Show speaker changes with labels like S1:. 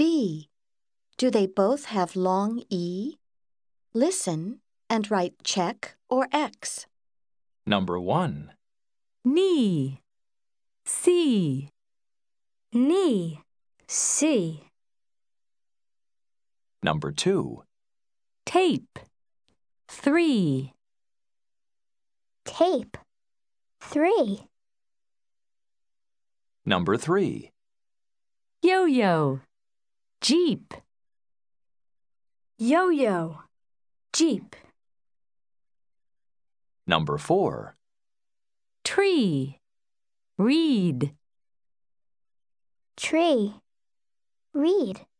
S1: B. Do they both have long E? Listen and write check or X.
S2: Number 1.
S3: Knee, C.
S4: Knee, C.
S2: Number 2.
S3: Tape, 3.
S4: Tape, 3.
S2: Number 3.
S3: Yo-yo, Jeep.
S4: Yo-yo, Jeep.
S2: Number 4.
S3: Tree, reed.
S4: Tree, reed.